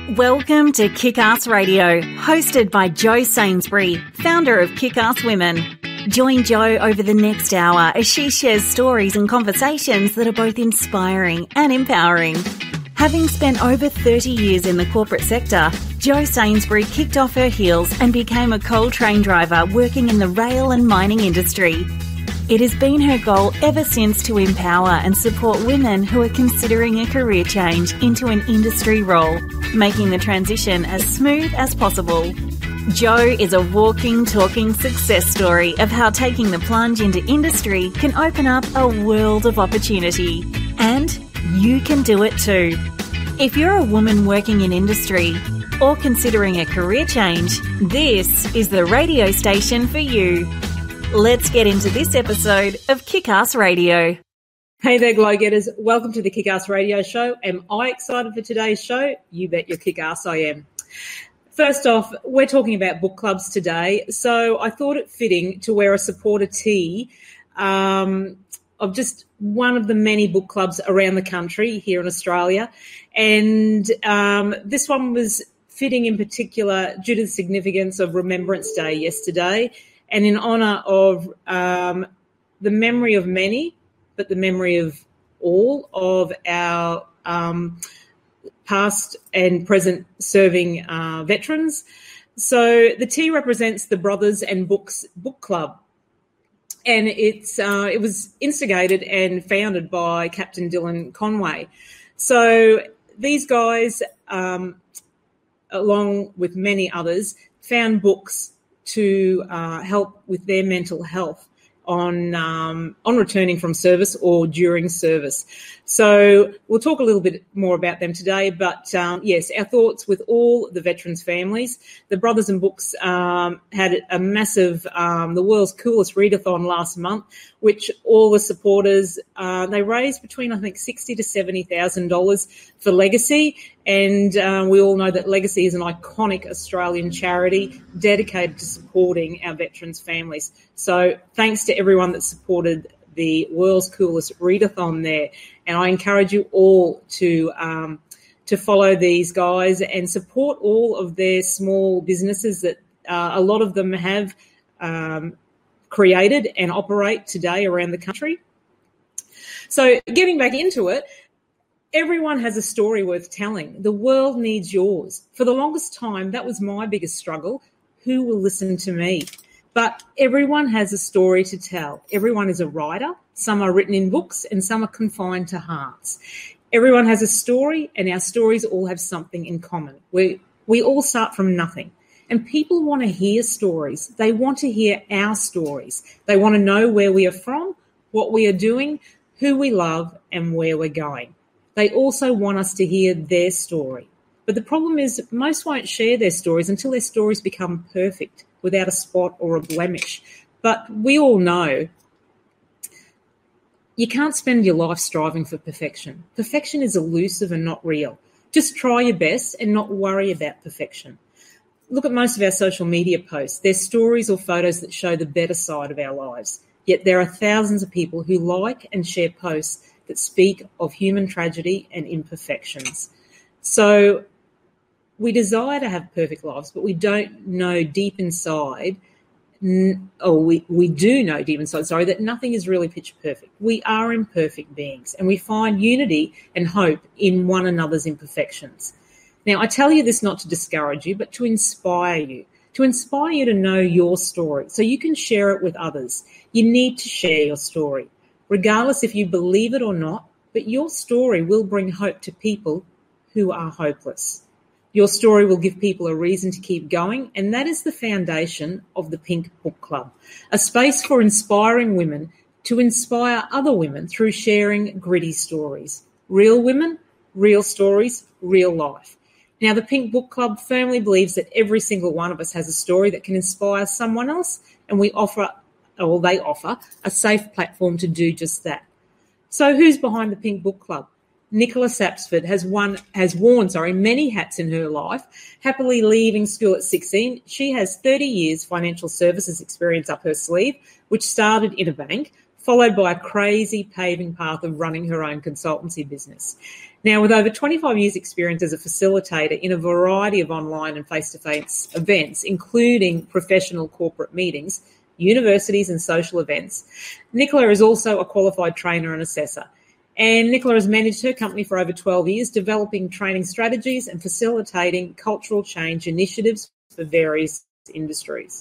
Welcome to Kick-Ass Radio, hosted by Jo Sainsbury, founder of Kick-Ass Women. Join Jo over the next hour as she shares stories and conversations that are both inspiring and empowering. Having spent over 30 years in the corporate sector, Jo Sainsbury kicked off her heels and became a coal train driver working in the rail and mining industry. It has been her goal ever since to empower and support women who are considering a career change into an industry role, making the transition as smooth as possible. Jo is a walking, talking success story of how taking the plunge into industry can open up a world of opportunity. And you can do it too. If you're a woman working in industry or considering a career change, this is the radio station for you. Let's get into this episode of Kick-Ass Radio. Hey there, Glow Getters. Welcome to the Kick-Ass Radio Show. Am I excited for today's show? You bet your kick-ass I am. First off, we're talking about book clubs today, so I thought it fitting to wear a supporter tee of just one of the many book clubs around the country here in Australia. And this one was fitting in particular due to the significance of Remembrance Day yesterday, and in honour of the memory of many, but the memory of all of our past and present serving veterans. So the T represents the Brothers and Books Book Club, and it was instigated and founded by Captain Dylan Conway. So these guys, along with many others, found books to help with their mental health on returning from service or during service. So we'll talk a little bit more about them today, but yes, our thoughts with all the veterans' families. The Brothers and Books had a massive, the world's coolest readathon last month, which all the supporters, they raised between, I think, $60,000 to $70,000 for Legacy. And we all know that Legacy is an iconic Australian charity dedicated to supporting our veterans' families. So thanks to everyone that supported the world's coolest readathon there. And I encourage you all to follow these guys and support all of their small businesses that a lot of them have created and operate today around the country. So getting back into it, everyone has a story worth telling. The world needs yours. For the longest time, that was my biggest struggle. Who will listen to me? But everyone has a story to tell. Everyone is a writer. Some are written in books and some are confined to hearts. Everyone has a story, and our stories all have something in common. We all start from nothing. And people want to hear stories. They want to hear our stories. They want to know where we are from, what we are doing, who we love, and where we're going. They also want us to hear their story. But the problem is most won't share their stories until their stories become perfect, without a spot or a blemish. But we all know you can't spend your life striving for perfection. Perfection is elusive and not real. Just try your best and not worry about perfection. Look at most of our social media posts. They're stories or photos that show the better side of our lives. Yet there are thousands of people who like and share posts that speak of human tragedy and imperfections. So we desire to have perfect lives, but we don't know deep inside, or we do know deep inside, that nothing is really picture perfect. We are imperfect beings, and we find unity and hope in one another's imperfections. Now, I tell you this not to discourage you, but to inspire you to know your story so you can share it with others. You need to share your story, regardless if you believe it or not, but your story will bring hope to people who are hopeless. Your story will give people a reason to keep going, and that is the foundation of the Pink Book Club, a space for inspiring women to inspire other women through sharing gritty stories. Real women, real stories, real life. Now, the Pink Book Club firmly believes that every single one of us has a story that can inspire someone else, and they offer a safe platform to do just that. So who's behind the Pink Book Club? Nicola Sapsford has worn many hats in her life, happily leaving school at 16. She has 30 years financial services experience up her sleeve, which started in a bank, followed by a crazy paving path of running her own consultancy business. Now, with over 25 years' experience as a facilitator in a variety of online and face-to-face events, including professional corporate meetings, universities and social events, Nicola is also a qualified trainer and assessor. And Nicola has managed her company for over 12 years, developing training strategies and facilitating cultural change initiatives for various industries.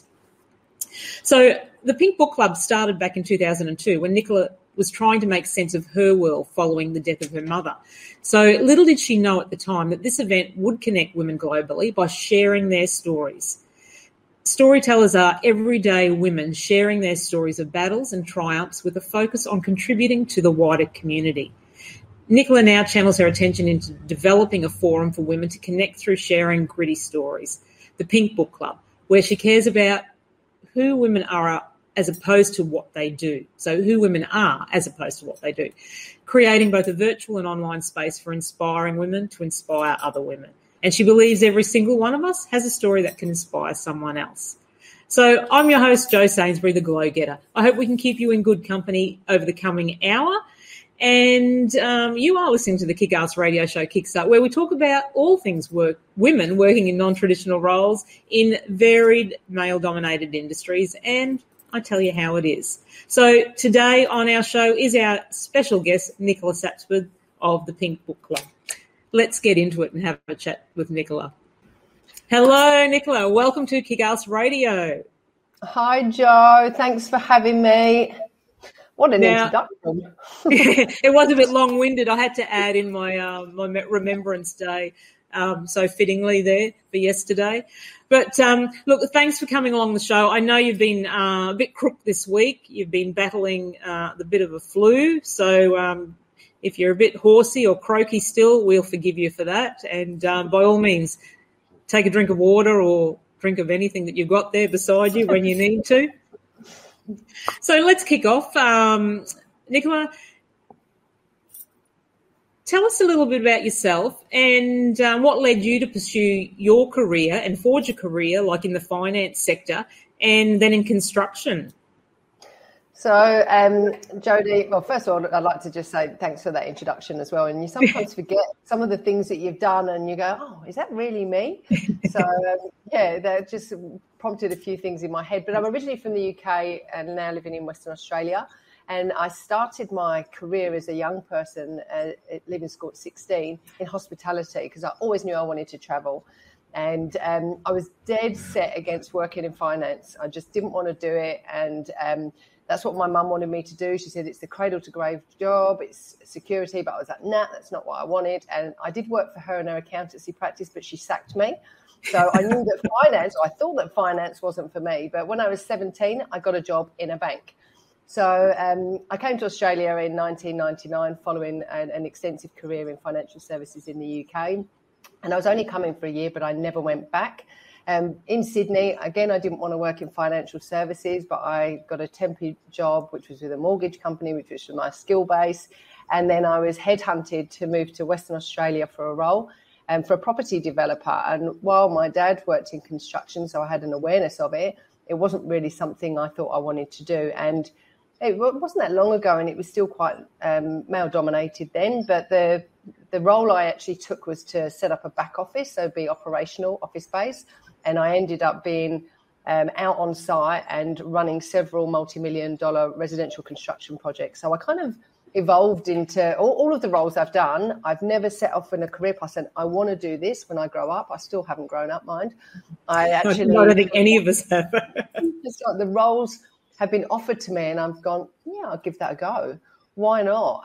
So the Pink Book Club started back in 2002 when Nicola was trying to make sense of her world following the death of her mother. So little did she know at the time that this event would connect women globally by sharing their stories. Storytellers are everyday women sharing their stories of battles and triumphs with a focus on contributing to the wider community. Nicola now channels her attention into developing a forum for women to connect through sharing gritty stories, the Pink Book Club, where she cares about who women are as opposed to what they do. So who women are as opposed to what they do, creating both a virtual and online space for inspiring women to inspire other women. And she believes every single one of us has a story that can inspire someone else. So I'm your host, Jo Sainsbury, the Glow Getter. I hope we can keep you in good company over the coming hour. And you are listening to the Kick-Ass radio show Kickstart, where we talk about all things women working in non-traditional roles in varied male-dominated industries, and I tell you how it is. So today on our show is our special guest, Nicola Sapsford of the Pink Book Club. Let's get into it and have a chat with Nicola. Hello, Nicola. Welcome to Kick-Ass Radio. Hi, Jo. Thanks for having me. What an introduction. It was a bit long-winded. I had to add in my Remembrance Day, so fittingly there for yesterday. But, look, thanks for coming along the show. I know you've been a bit crook this week. You've been battling the bit of a flu. So if you're a bit horsey or croaky still, we'll forgive you for that. And by all means, take a drink of water or drink of anything that you've got there beside you when you need to. So let's kick off. Nicola, tell us a little bit about yourself and what led you to pursue your career and forge a career like in the finance sector and then in construction. So, Jodie, well, first of all, I'd like to just say thanks for that introduction as well. And you sometimes forget some of the things that you've done and you go, oh, is that really me? So, yeah, that just prompted a few things in my head. But I'm originally from the UK and now living in Western Australia. And I started my career as a young person, leaving school at 16, in hospitality because I always knew I wanted to travel. And I was dead set against working in finance. I just didn't want to do it. And that's what my mum wanted me to do. She said it's the cradle to grave job, it's security, but I was like, nah, that's not what I wanted. And I did work for her in her accountancy practice, but she sacked me. So I knew that I thought that finance wasn't for me. But when I was 17, I got a job in a bank. So I came to Australia in 1999 following an extensive career in financial services in the UK. And I was only coming for a year, but I never went back. In Sydney, again, I didn't want to work in financial services, but I got a temporary job, which was with a mortgage company, which was my skill base. And then I was headhunted to move to Western Australia for a role for a property developer. And while my dad worked in construction, so I had an awareness of it, it wasn't really something I thought I wanted to do. And it wasn't that long ago, and it was still quite male-dominated then, but the role I actually took was to set up a back office, so be operational, office space. And I ended up being out on site and running several multi-million-dollar residential construction projects. So I kind of evolved into all of the roles I've done. I've never set off in a career path and I want to do this when I grow up. I still haven't grown up, mind. I don't think any of us have. It's like the roles have been offered to me and I've gone, yeah, I'll give that a go. Why not?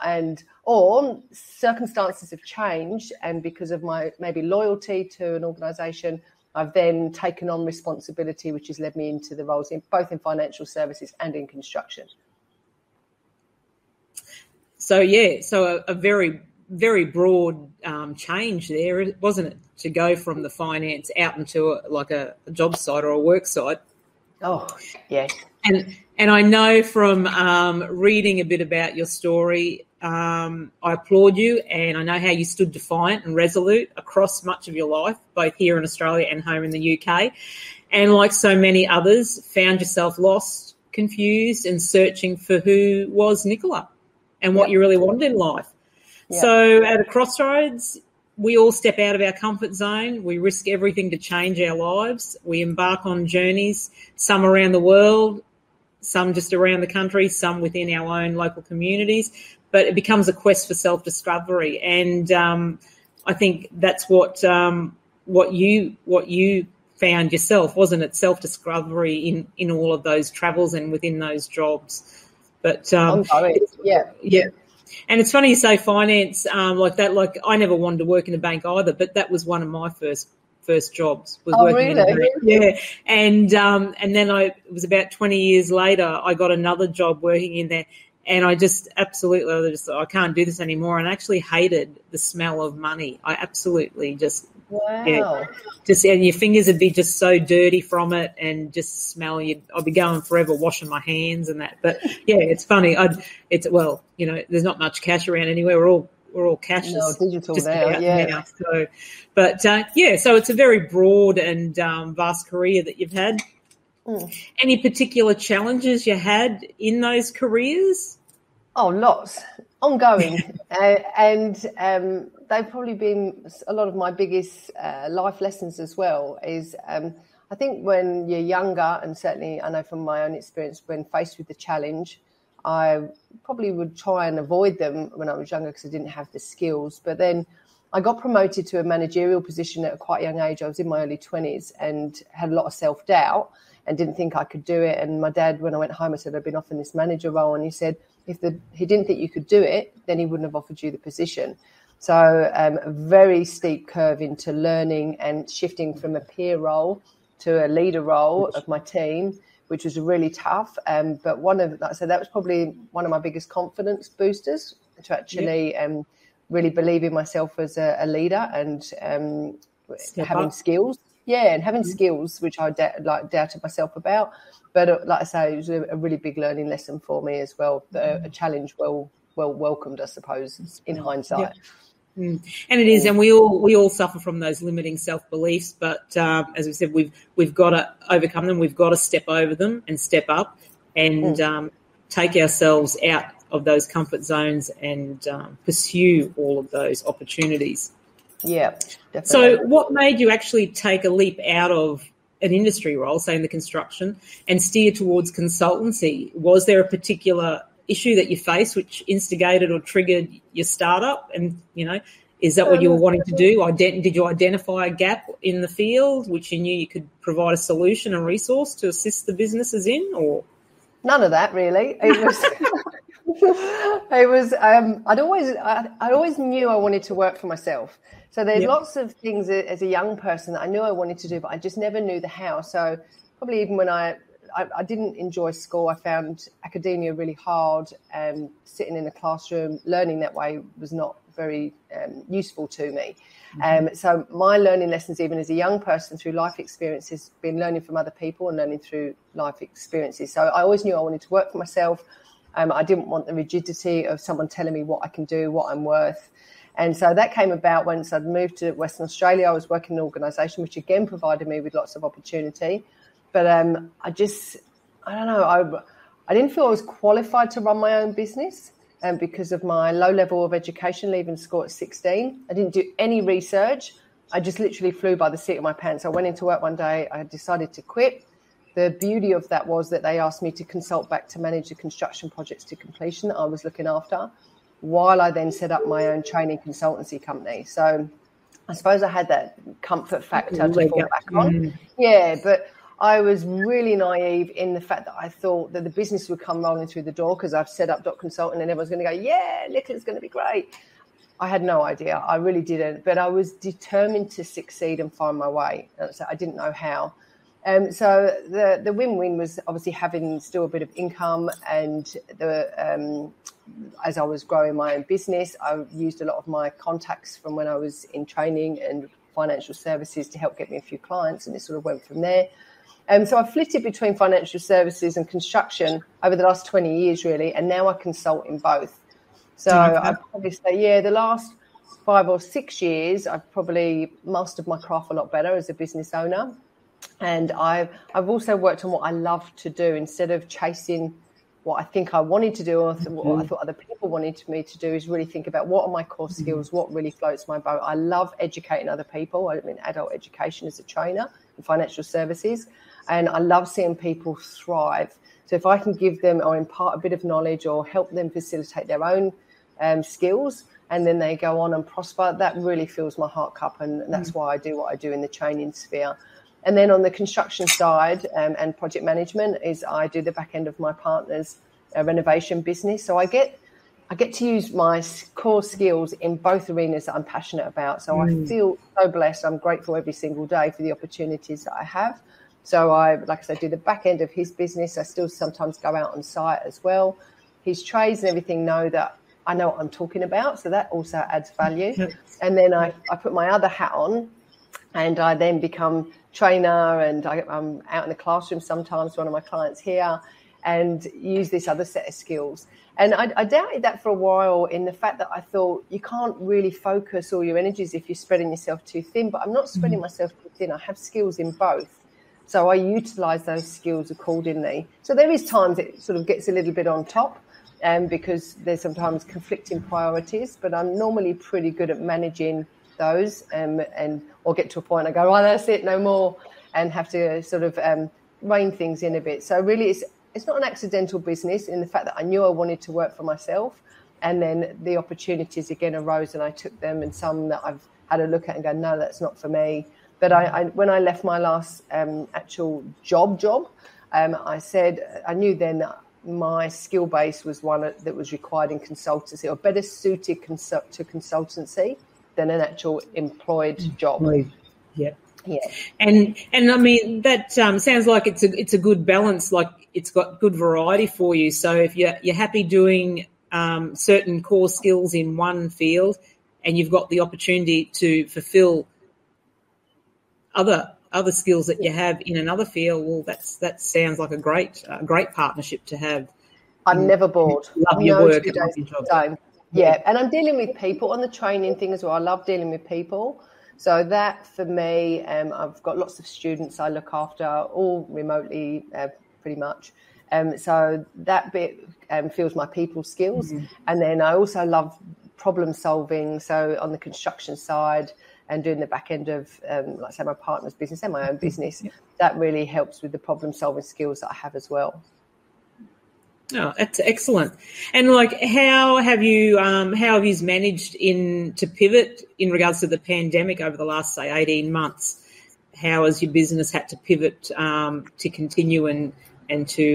Or circumstances have changed, and because of my maybe loyalty to an organisation, I've then taken on responsibility, which has led me into the roles in both in financial services and in construction. So, yeah, a very, very broad change there, wasn't it, to go from the finance out into a job site or a work site? Oh, yes. And I know from reading a bit about your story, I applaud you, and I know how you stood defiant and resolute across much of your life, both here in Australia and home in the UK. And like so many others, found yourself lost, confused and searching for who was Nicola and what you really wanted in life. So at a crossroads, we all step out of our comfort zone. We risk everything to change our lives. We embark on journeys, some around the world, some just around the country, some within our own local communities. But it becomes a quest for self-discovery. And I think that's what you found yourself, wasn't it? Self-discovery in all of those travels and within those jobs. But yeah. And it's funny you say finance like that. Like I never wanted to work in a bank either, but that was one of my first jobs. Was working in a bank. Yeah, and then it was about 20 years later I got another job working in there, and I can't do this anymore, and I actually hated the smell of money. I absolutely just. Wow. Yeah, and your fingers would be just so dirty from it, and just smell. I'd be going forever washing my hands and that. But yeah, it's funny. There's not much cash around anywhere. We're all cashless. No, digital now. So, but so it's a very broad and vast career that you've had. Any particular challenges you had in those careers? Oh, lots. Ongoing. And they've probably been a lot of my biggest life lessons as well is I think when you're younger, and certainly I know from my own experience, when faced with the challenge, I probably would try and avoid them when I was younger because I didn't have the skills. But then I got promoted to a managerial position at a quite young age. I was in my early 20s and had a lot of self-doubt and didn't think I could do it. And my dad, when I went home, I said I'd been offered this manager role, and he said, he didn't think you could do it, then he wouldn't have offered you the position. So a very steep curve into learning and shifting from a peer role to a leader role of my team, which was really tough. But that was probably one of my biggest confidence boosters, to actually really believe in myself as a leader and having skills. Yeah, and having skills, which I doubted myself about. But like I say, it was a really big learning lesson for me as well. A challenge well welcomed, I suppose, in hindsight. Yeah. And it is, and we all suffer from those limiting self-beliefs. But as we said, we've got to overcome them. We've got to step over them and step up and take ourselves out of those comfort zones and pursue all of those opportunities. Yeah, definitely. So what made you actually take a leap out of an industry role, say in the construction, and steer towards consultancy? Was there a particular issue that you faced which instigated or triggered your startup? And, is that what you were wanting to do? Did you identify a gap in the field which you knew you could provide a solution and resource to assist the businesses in, or? None of that, really. It was... I always knew I wanted to work for myself. So there's lots of things as a young person that I knew I wanted to do, but I just never knew the how. So probably even when I didn't enjoy school, I found academia really hard. Sitting in a classroom, learning that way was not very useful to me. So my learning lessons, even as a young person, through life experiences, been learning from other people and learning through life experiences. So I always knew I wanted to work for myself. I didn't want the rigidity of someone telling me what I can do, what I'm worth. And so that came about once I'd moved to Western Australia. I was working in an organisation which again provided me with lots of opportunity. But I don't know, I didn't feel I was qualified to run my own business because of my low level of education, leaving school at 16. I didn't do any research. I just literally flew by the seat of my pants. I went into work one day. I decided to quit. The beauty of that was that they asked me to consult back to manage the construction projects to completion that I was looking after, while I then set up my own training consultancy company. So I suppose I had that comfort factor to fall back on. Yeah, but I was really naive in the fact that I thought that the business would come rolling through the door because I've set up Dot Consulting and everyone's going to go, yeah, Nicola's going to be great. I had no idea. I really didn't. But I was determined to succeed and find my way. So I didn't know how. So the win-win was obviously having still a bit of income, and as I was growing my own business, I used a lot of my contacts from when I was in training and financial services to help get me a few clients, and it sort of went from there. So I flitted between financial services and construction over the last 20 years, really, and now I consult in both. So I'd probably say, the last 5 or 6 years, I've probably mastered my craft a lot better as a business owner. And I've also worked on what I love to do instead of chasing what I think I wanted to do, or what I thought other people wanted me to do, is really think about what are my core skills, what really floats my boat. I love educating other people. I'm in adult education as a trainer in financial services, and I love seeing people thrive. So if I can give them or impart a bit of knowledge or help them facilitate their own skills, and then they go on and prosper, that really fills my heart cup, and that's why I do what I do in the training sphere. And then on the construction side and project management is I do the back end of my partner's renovation business. So I get to use my core skills in both arenas that I'm passionate about. So I feel so blessed. I'm grateful every single day for the opportunities that I have. So I, like I said, do the back end of his business. I still sometimes go out on site as well. His trades and everything know that I know what I'm talking about. So that also adds value. And then I put my other hat on, and I then become trainer, and I'm out in the classroom sometimes, one of my clients here, and use this other set of skills. And I doubted that for a while, in the fact that I thought you can't really focus all your energies if you're spreading yourself too thin. But I'm not spreading myself too thin. I have skills in both. So I utilise those skills accordingly. So there is times it sort of gets a little bit on top, because there's sometimes conflicting priorities, but I'm normally pretty good at managing those, and or get to a point I go, oh, that's it, no more, and have to sort of rein things in a bit. So really it's not an accidental business in the fact that I knew I wanted to work for myself, and then the opportunities again arose and I took them, and some that I've had a look at and go, no, that's not for me. But I when I left my last actual job, I said I knew then that my skill base was one that was required in consultancy, or better suited to consultancy than an actual employed job. Yeah. And I mean, that sounds like it's a good balance. Like, it's got good variety for you. So if you're happy doing certain core skills in one field, and you've got the opportunity to fulfill other skills that you have in another field, well, that sounds like a great partnership to have. I'm never bored. Love your work. Love your job. Yeah, and I'm dealing with people on the training thing as well. I love dealing with people. So that, for me, I've got lots of students I look after, all remotely pretty much. So that bit feels my people skills. And then I also love problem solving. So on the construction side, and doing the back end of, like say, my partner's business and my own business, that really helps with the problem-solving skills that I have as well. Oh, that's excellent. And like, how have you managed to pivot in regards to the pandemic over the last, say, 18 months? How has your business had to pivot to continue and to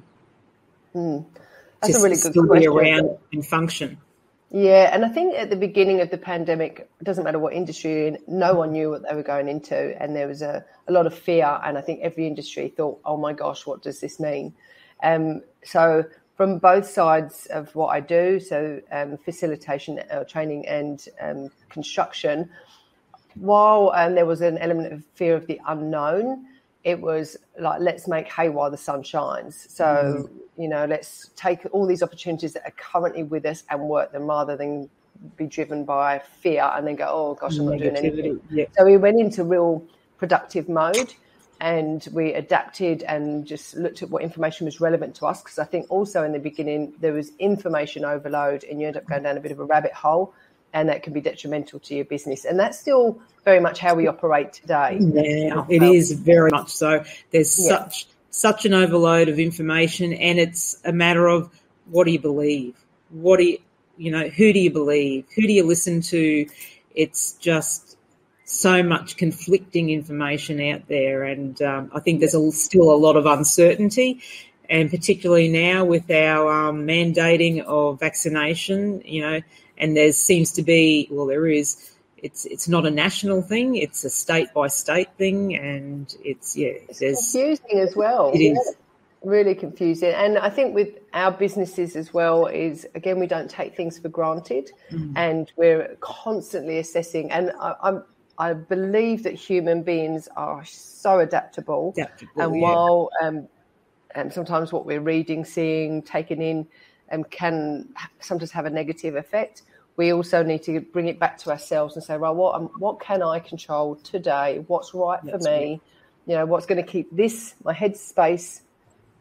that's a really good still question. Be around and function? Yeah, and I think at the beginning of the pandemic, it doesn't matter what industry you're in, no one knew what they were going into, and there was a lot of fear, and I think every industry thought, oh my gosh, what does this mean? So from both sides of what I do, so facilitation, training and construction, while there was an element of fear of the unknown, it was like, let's make hay while the sun shines. So, let's take all these opportunities that are currently with us and work them, rather than be driven by fear and then go, oh gosh, I'm not doing anything. Yeah. So we went into real productive mode, and we adapted and just looked at what information was relevant to us. Because I think also in the beginning there was information overload, and you end up going down a bit of a rabbit hole, and that can be detrimental to your business. And that's still very much how we operate today. Yeah, it is very much so. There's such an overload of information, and it's a matter of, what do you believe? Who do you believe? Who do you listen to? It's just so much conflicting information out there, and I think there's still a lot of uncertainty, and particularly now with our mandating of vaccination, and there seems to be, there is. It's not a national thing; it's a state by state thing, and it's confusing as well. It is really confusing, and I think with our businesses as well is, again, we don't take things for granted, and we're constantly assessing. And I believe that human beings are so adaptable, and while sometimes what we're reading, seeing, taking in, can sometimes have a negative effect, we also need to bring it back to ourselves and say, right, what can I control today? What's right for me? What's going to keep my headspace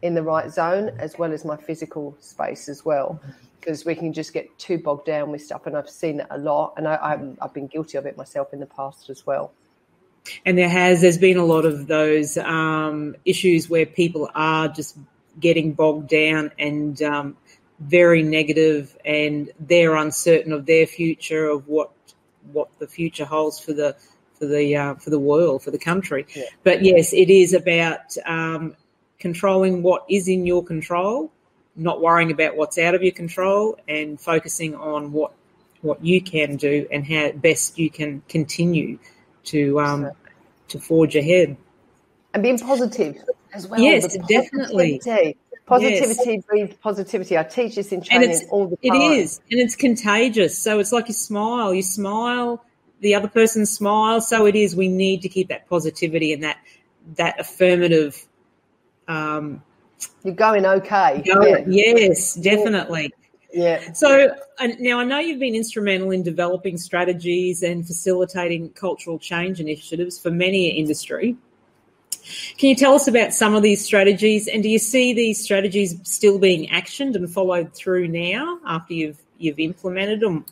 in the right zone, as well as my physical space as well, because we can just get too bogged down with stuff. And I've seen it a lot, and I've been guilty of it myself in the past as well. And there's been a lot of those issues where people are just getting bogged down and very negative, and they're uncertain of their future, of what the future holds for the world, for the country. Yeah. But yes, it is about controlling what is in your control, not worrying about what's out of your control, and focusing on what you can do and how best you can continue to forge ahead. And being positive as well. Yes, definitely. Positivity breeds positivity. I teach this in training all the time. It is, and it's contagious. So it's like you smile, the other person smiles. So it is, we need to keep that positivity and that affirmative. You're going okay. Yes, definitely. Yeah. So now I know you've been instrumental in developing strategies and facilitating cultural change initiatives for many an industry. Can you tell us about some of these strategies, and do you see these strategies still being actioned and followed through now after you've implemented them?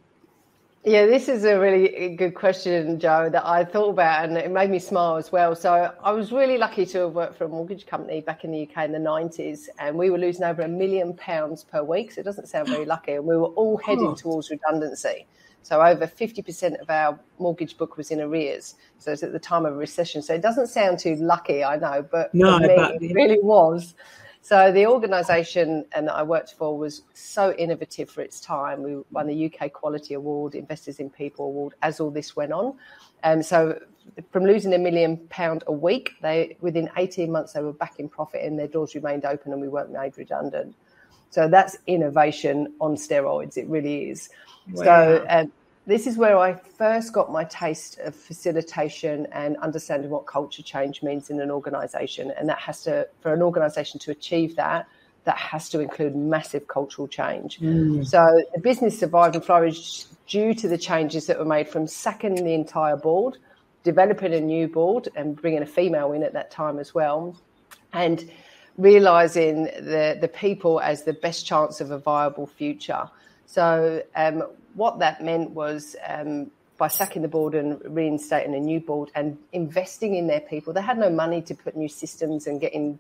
Yeah, this is a really good question, Jo, that I thought about, and it made me smile as well. So I was really lucky to have worked for a mortgage company back in the UK in the 90s, and we were losing over £1 million per week. So it doesn't sound very lucky. And we were all heading towards redundancy. So over 50% of our mortgage book was in arrears. So it's at the time of a recession. So it doesn't sound too lucky, I know, but for me, it really was. So the organisation that I worked for was so innovative for its time. We won the UK Quality Award, Investors in People Award, as all this went on. So from losing £1 million a week, within 18 months they were back in profit and their doors remained open and we weren't made redundant. So that's innovation on steroids. It really is. Wow. So this is where I first got my taste of facilitation and understanding what culture change means in an organisation. And that has to, for an organisation to achieve that has to include massive cultural change. So the business survived and flourished due to the changes that were made from sacking the entire board, developing a new board and bringing a female in at that time as well, and realising the people as the best chance of a viable future. So what that meant was by sacking the board and reinstating a new board and investing in their people. They had no money to put new systems and getting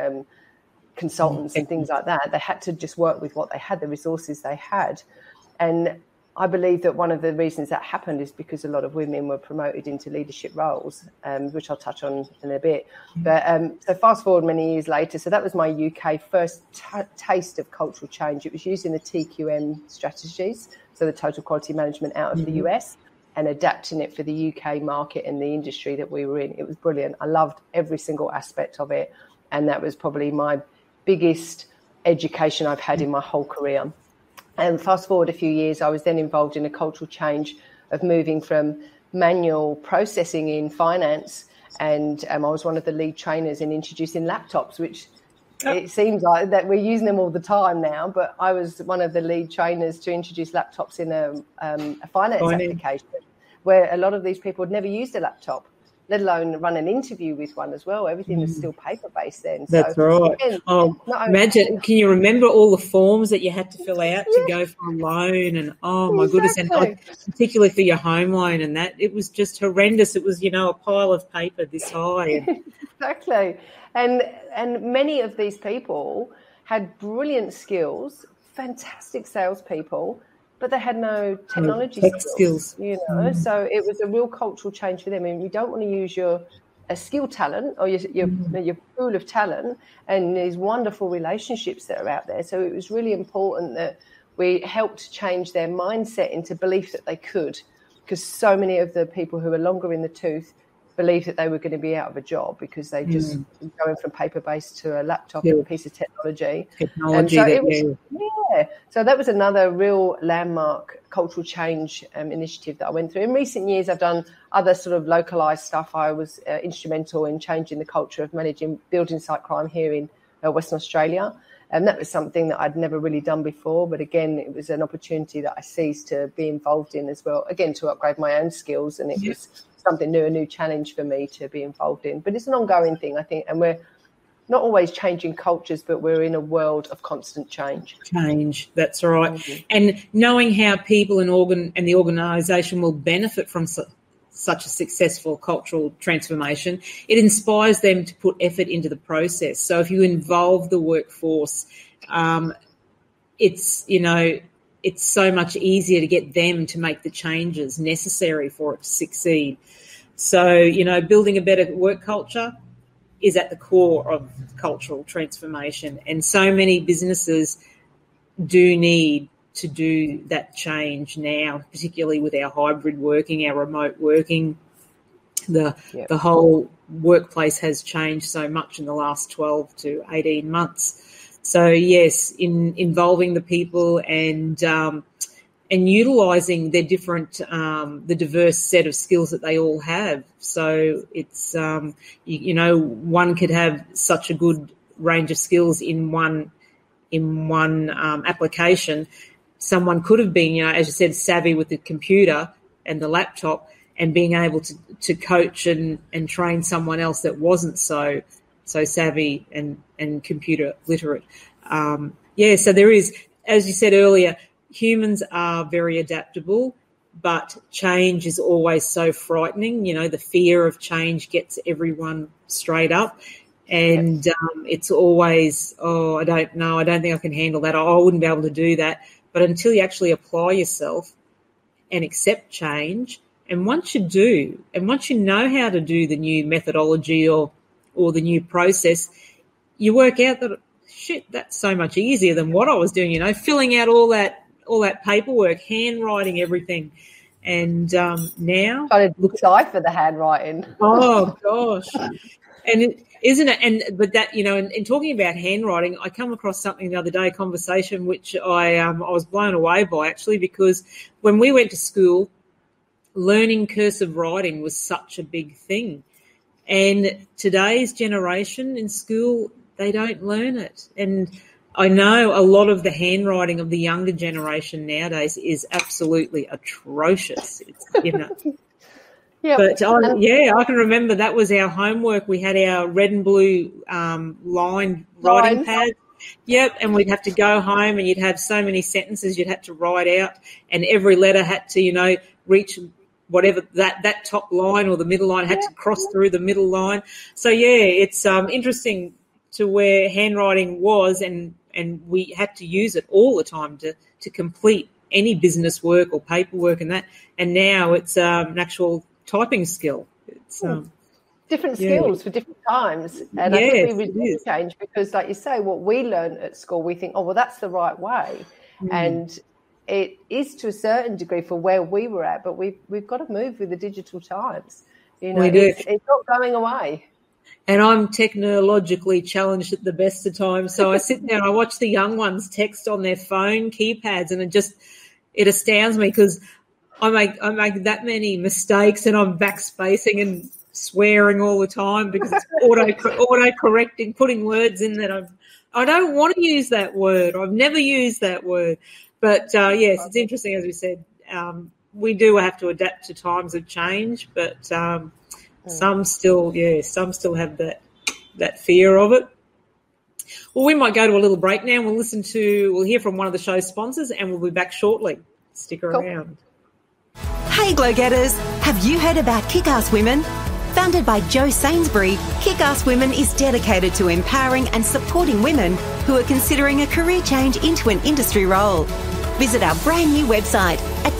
consultants and things like that. They had to just work with what they had, the resources they had. And I believe that one of the reasons that happened is because a lot of women were promoted into leadership roles, which I'll touch on in a bit. But so fast forward many years later, so that was my UK first taste of cultural change. It was using the TQM strategies, so the Total Quality Management out of the US, and adapting it for the UK market and the industry that we were in. It was brilliant. I loved every single aspect of it. And that was probably my biggest education I've had in my whole career. And fast forward a few years, I was then involved in a cultural change of moving from manual processing in finance, and I was one of the lead trainers in introducing laptops, which it seems like that we're using them all the time now, but I was one of the lead trainers to introduce laptops in a finance application where a lot of these people had never used a laptop, let alone run an interview with one as well. Everything was still paper-based then. That's right. Again, imagine, can you remember all the forms that you had to fill out to go for a loan? And, my goodness, and particularly for your home loan and that, it was just horrendous. It was, a pile of paper this high. Exactly. And many of these people had brilliant skills, fantastic salespeople, but they had no technology skills. So it was a real cultural change for them. I mean, you don't want to use your skill talent or your pool of talent and these wonderful relationships that are out there. So it was really important that we helped change their mindset into belief that they could, because so many of the people who are longer in the tooth believed that they were going to be out of a job because they just going from paper-based to a laptop and a piece of technology. So that was another real landmark cultural change initiative that I went through. In recent years, I've done other sort of localised stuff. I was instrumental in changing the culture of managing building site crime here in Western Australia. And that was something that I'd never really done before. But again, it was an opportunity that I seized to be involved in as well, again, to upgrade my own skills. And it was something new, a new challenge for me to be involved in. But it's an ongoing thing, I think. And we're not always changing cultures, but we're in a world of constant change. That's right. Mm-hmm. And knowing how people and the organisation will benefit from such a successful cultural transformation, it inspires them to put effort into the process. So if you involve the workforce, it's so much easier to get them to make the changes necessary for it to succeed. So, building a better work culture is at the core of cultural transformation. And so many businesses do need to do that change now, particularly with our hybrid working, our remote working. The whole workplace has changed so much in the last 12 to 18 months. So, yes, in involving the people and utilising their different, the diverse set of skills that they all have. So it's, one could have such a good range of skills in one application. Someone could have been, as you said, savvy with the computer and the laptop, and being able to coach and train someone else that wasn't so savvy and computer literate. So there is, as you said earlier, humans are very adaptable, but change is always so frightening. The fear of change gets everyone straight up. And it's always, I don't know, I don't think I can handle that. I wouldn't be able to do that. But until you actually apply yourself and accept change, and once you do, and once you know how to do the new methodology or the new process, you work out that, that's so much easier than what I was doing, filling out all that paperwork, handwriting everything. And now... Trying to decipher the handwriting. Oh, gosh. And isn't it? But that, in talking about handwriting, I come across something the other day, a conversation which I was blown away by, actually, because when we went to school, learning cursive writing was such a big thing. And today's generation in school, they don't learn it. And I know a lot of the handwriting of the younger generation nowadays is absolutely atrocious. It's, Yep. But I can remember that was our homework. We had our red and blue lined writing pads. Yep, and we'd have to go home and you'd have so many sentences you'd have to write out, and every letter had to, reach whatever that top line or the middle line had to cross through the middle line. So, it's interesting to where handwriting was, and we had to use it all the time to complete any business work or paperwork and that. And now it's an actual typing skill. It's different skills for different times, and I think we resist change because, like you say, what we learn at school, we think, that's the right way, and it is to a certain degree for where we were at, but we've got to move with the digital times. We do. It's not going away. And I'm technologically challenged at the best of times, so I sit there and I watch the young ones text on their phone keypads, and it astounds me because I make that many mistakes, and I'm backspacing and swearing all the time because it's auto-correcting, putting words in that I don't want to use that word. I've never used that word. But, yes, it's interesting, as we said. We do have to adapt to times of change, but some still have that fear of it. Well, we might go to a little break now. We'll hear from one of the show's sponsors, and we'll be back shortly. Stick around. Hey Glow Getters, have you heard about Kick-Ass Women? Founded by Jo Sainsbury, Kick-Ass Women is dedicated to empowering and supporting women who are considering a career change into an industry role. Visit our brand new website at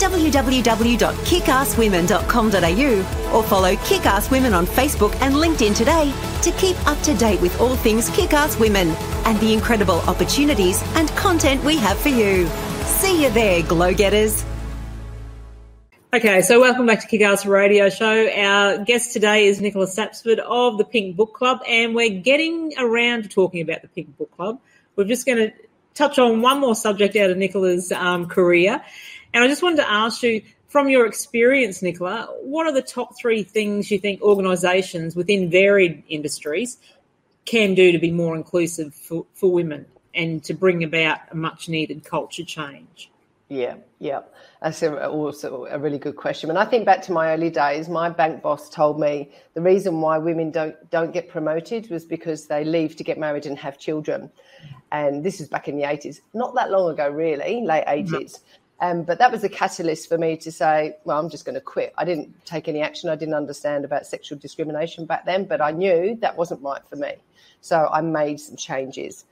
www.kickasswomen.com.au or follow Kick-Ass Women on Facebook and LinkedIn today to keep up to date with all things Kick-Ass Women and the incredible opportunities and content we have for you. See you there, Glow Getters. Okay, so welcome back to Kick-Ass Radio Show. Our guest today is Nicola Sapsford of the Pink Book Club, and we're getting around to talking about the Pink Book Club. We're just going to touch on one more subject out of Nicola's career. And I just wanted to ask you, from your experience, Nicola, what are the top 3 things you think organisations within varied industries can do to be more inclusive for women and to bring about a much-needed culture change? Yeah. That's also a really good question. When I think back to my early days, my bank boss told me the reason why women don't get promoted was because they leave to get married and have children. And this is back in the 80s, not that long ago, really, late 80s. But that was the catalyst for me to say, well, I'm just going to quit. I didn't take any action. I didn't understand about sexual discrimination back then, but I knew that wasn't right for me. So I made some changes.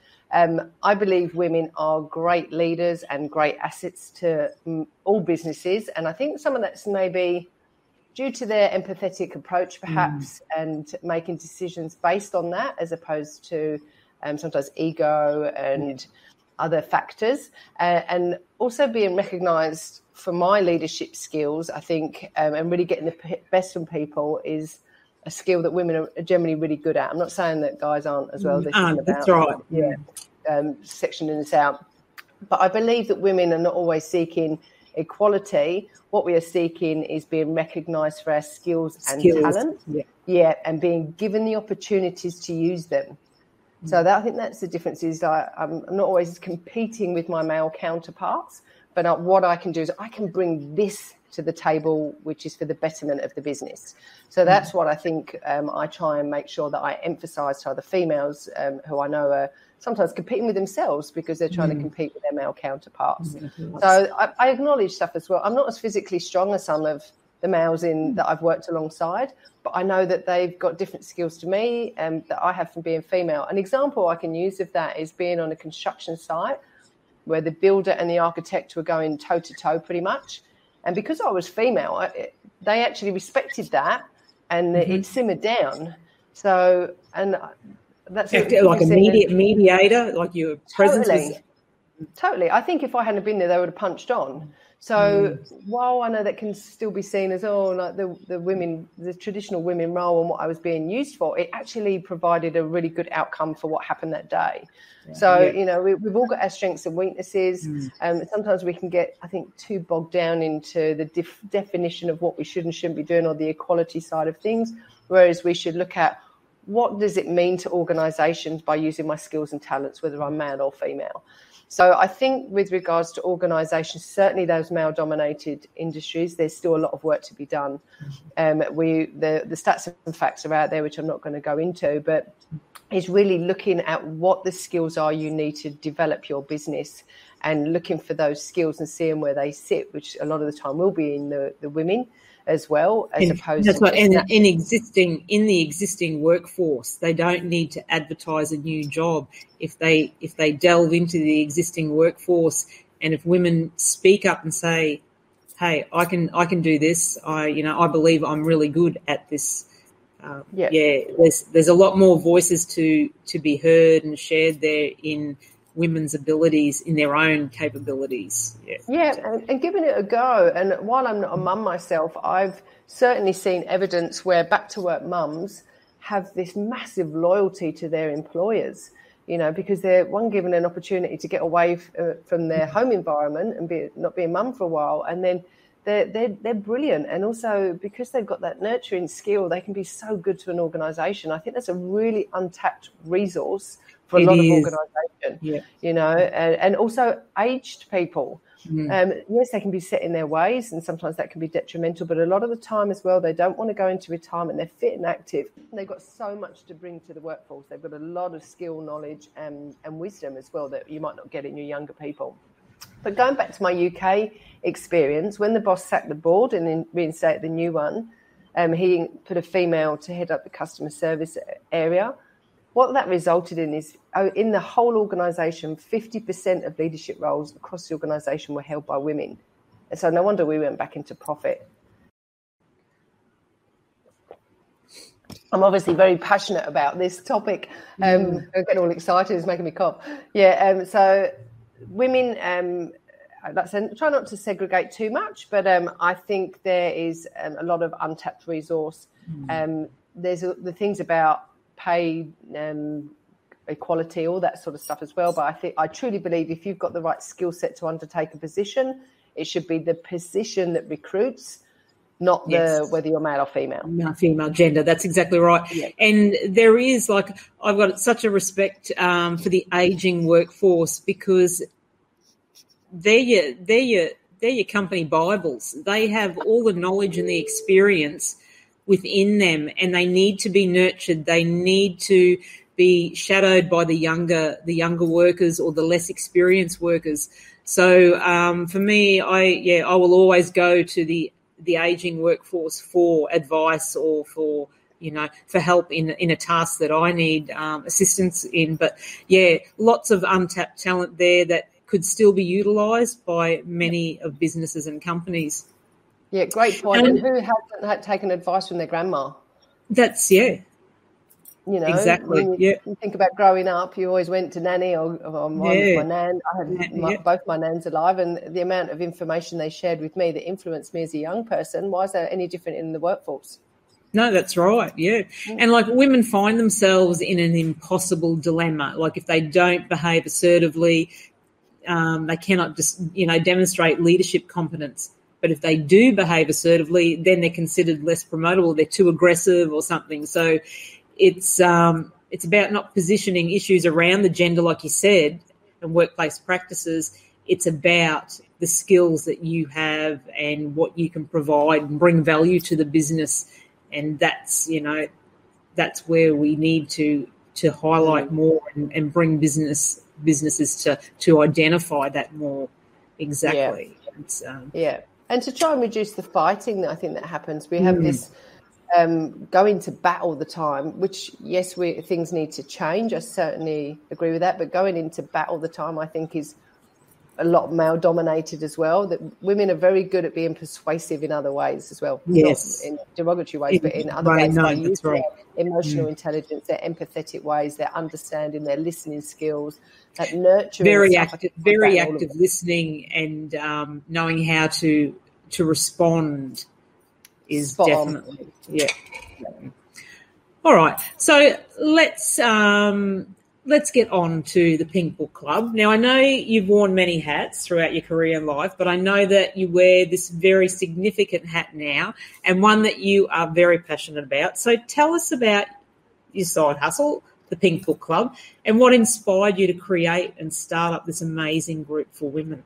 I believe women are great leaders and great assets to all businesses. And I think some of that's maybe due to their empathetic approach, perhaps, and making decisions based on that, as opposed to sometimes ego and other factors. And also being recognised for my leadership skills, I think, and really getting the best from people is a skill that women are generally really good at. I'm not saying that guys aren't as well. That's right. Yeah. Sectioning this out. But I believe that women are not always seeking equality. What we are seeking is being recognised for our skills and talent. Yeah, and being given the opportunities to use them. So I think that's the difference. Is I'm not always competing with my male counterparts, but what I can do is I can bring this to the table, which is for the betterment of the business. So that's what I think I try and make sure that I emphasise to other females who I know are sometimes competing with themselves because they're trying to compete with their male counterparts. So I acknowledge stuff as well. I'm not as physically strong as some of the males that I've worked alongside, but I know that they've got different skills to me that I have from being female. An example I can use of that is being on a construction site where the builder and the architect were going toe-to-toe pretty much. And because I was female, they actually respected that, and it simmered down. So, and that's like a mediator, like your presence. Totally. I think if I hadn't been there, they would have punched on. So while I know that can still be seen as like the traditional women role and what I was being used for, it actually provided a really good outcome for what happened that day. We've all got our strengths and weaknesses. Sometimes we can get, I think, too bogged down into the definition of what we should and shouldn't be doing, or the equality side of things, whereas we should look at what does it mean to organisations by using my skills and talents, whether I'm male or female. So I think with regards to organisations, certainly those male-dominated industries, there's still a lot of work to be done. The stats and facts are out there, which I'm not going to go into, but it's really looking at what the skills are you need to develop your business, and looking for those skills and seeing where they sit, which a lot of the time will be in the women as well, as opposed that's to right. And in the existing workforce, they don't need to advertise a new job if they delve into the existing workforce, and if women speak up and say, "Hey, I can do this. I believe I'm really good at this." There's a lot more voices to be heard and shared there in women's abilities, in their own capabilities. And giving it a go. And while I'm not a mum myself, I've certainly seen evidence where back to work mums have this massive loyalty to their employers, because they're given an opportunity to get away from their home environment and not being mum for a while, and then they're brilliant. And also because they've got that nurturing skill, they can be so good to an organisation. I think that's a really untapped resource for a lot of organisation, and also aged people. Yes, they can be set in their ways, and sometimes that can be detrimental, but a lot of the time as well, they don't want to go into retirement. They're fit and active. They've got so much to bring to the workforce. They've got a lot of skill, knowledge and wisdom as well that you might not get in your younger people. But going back to my UK experience, when the boss sacked the board and then reinstated the new one, he put a female to head up the customer service area. What that resulted in is, in the whole organisation, 50% of leadership roles across the organisation were held by women. And so no wonder we went back into profit. I'm obviously very passionate about this topic. I'm getting all excited. It's making me cough. So women, like I said, try not to segregate too much, but I think there is a lot of untapped resource. There's the things about pay, equality, all that sort of stuff as well. But I truly believe if you've got the right skill set to undertake a position, it should be the position that recruits, not whether you're male or female. No, female gender. That's exactly right. Yeah. And there is I've got such a respect for the ageing workforce, because they're your company Bibles. They have all the knowledge and the experience within them, and they need to be nurtured. They need to be shadowed by the younger workers or the less experienced workers. So for me, I will always go to the aging workforce for advice or for help in a task that I need assistance in. But lots of untapped talent there that could still be utilised by many of businesses and companies. Yeah, great point. And who hasn't taken advice from their grandma? That's, exactly. You think about growing up, you always went to nanny or my nan. I had both my nans alive, and the amount of information they shared with me that influenced me as a young person. Why is that any different in the workforce? No, that's right, yeah. And, women find themselves in an impossible dilemma. Like, if they don't behave assertively, they cannot just, demonstrate leadership competence. But if they do behave assertively, then they're considered less promotable. They're too aggressive or something. So it's about not positioning issues around the gender, like you said, and workplace practices. It's about the skills that you have and what you can provide and bring value to the business. And that's where we need to highlight more and bring businesses to identify that more exactly. And to try and reduce the fighting that I think that happens. We have this going to bat all the time, which, yes, things need to change. I certainly agree with that. But going into bat all the time, I think, is a lot male-dominated as well. That women are very good at being persuasive in other ways as well. Yes. Not in derogatory ways, but in other ways. They use their emotional intelligence, their empathetic ways, their understanding, their listening skills, that nurturing. Very active listening and knowing how to respond is definitely, All right. So let's get on to the Pink Book Club. Now, I know you've worn many hats throughout your career and life, but I know that you wear this very significant hat now and one that you are very passionate about. So tell us about your side hustle, the Pink Book Club, and what inspired you to create and start up this amazing group for women.